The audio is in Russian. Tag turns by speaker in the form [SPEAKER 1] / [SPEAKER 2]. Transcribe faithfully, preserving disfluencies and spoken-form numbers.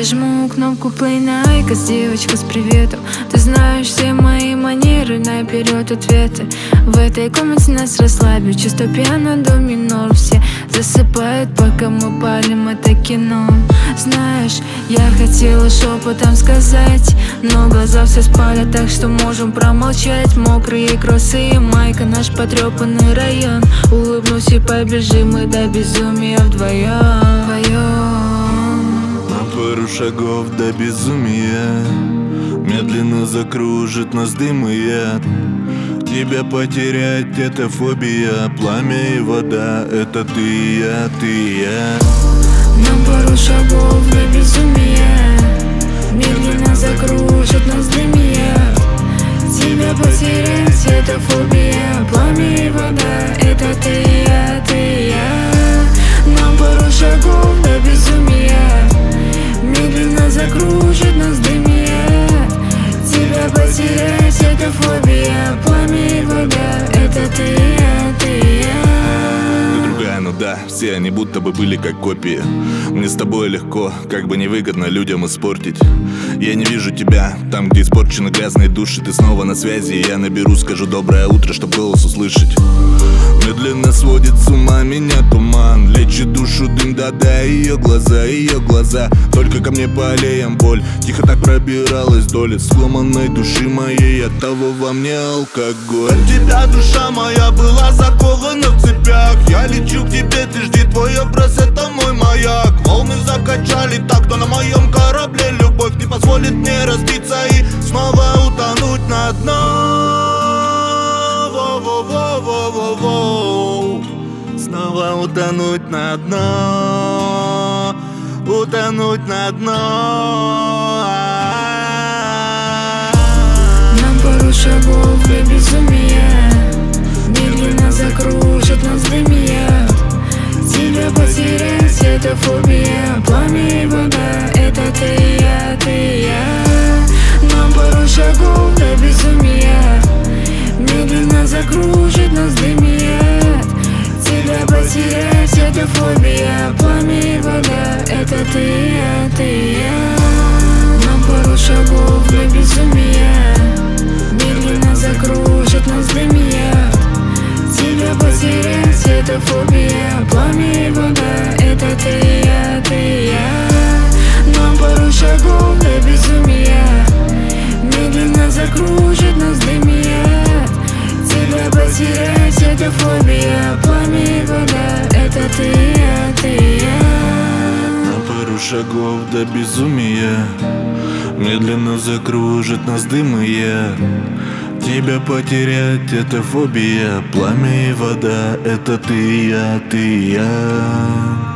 [SPEAKER 1] Я жму кнопку play на айкос, девочка с приветом. Ты знаешь все мои манеры, наперед ответы. В этой комнате нас расслабят, чисто пьяно до минор. Все засыпают, пока мы палим это кино. Знаешь, я хотела шепотом сказать, но глаза все спали, так что можем промолчать. Мокрые кроссы и майка, наш потрепанный район. Улыбнусь и побежим мы до безумия вдвоем, вдвоем.
[SPEAKER 2] На пару шагов до безумия медленно закружит нас дым и яд. Тебя потерять — это фобия. Пламя и вода — это ты и я, ты и я.
[SPEAKER 1] На пару шагов до безумия медленно закружит нас дым и яд. Тебя потерять — это фобия. Пламя и вода — это ты и я, ты и я. На пару шагов до безумия медленно закружит нас дым и яд. Тебя потерять — это фобия. Пламя и вода — это ты и я, ты и я.
[SPEAKER 2] Ну да, все они будто бы были как копии. Мне с тобой легко, как бы невыгодно людям испортить. Я не вижу тебя там, где испорчены грязные души. Ты снова на связи, и я наберу, скажу доброе утро, чтоб голос услышать. Медленно сводит с ума меня туман, лечит душу дым, да-да, ее глаза, ее глаза. Только ко мне по аллеям боль тихо так пробиралась вдоль сломанной души моей, от того во мне алкоголь. От тебя душа моя была закована в цепях. Я лечу к тебе, ты жди, твой образ — это мой маяк. Волны закачали так, что на моем корабле любовь не позволит мне разбиться и снова утонуть на дно. Воу-воу-воу-воу-воу. Снова утонуть на дно, утонуть на дно.
[SPEAKER 1] На пару шагов до безумия медленно закружит нас дым и яд. Тебя потерять — это фобия. Пламя и вода — это ты и я, ты и я. На пару шагов до безумия медленно закружит нас дым и яд. Тебя потерять — это фобия. Пламя и вода — это ты и я, ты и я. На пару шагов до безумия медленно закружит нас дым и яд. Тебя потерять — это фобия. Пламя и вода — это ты и я, ты и я. На пару шагов до безумия медленно закружит нас дым и яд. Тебя потерять — это фобия. Пламя и вода — это ты и я, ты и я.
[SPEAKER 2] На пару шагов до безумия медленно закружит нас дым и яд. Тебя потерять — это фобия. Пламя и вода — это ты и я, ты и я.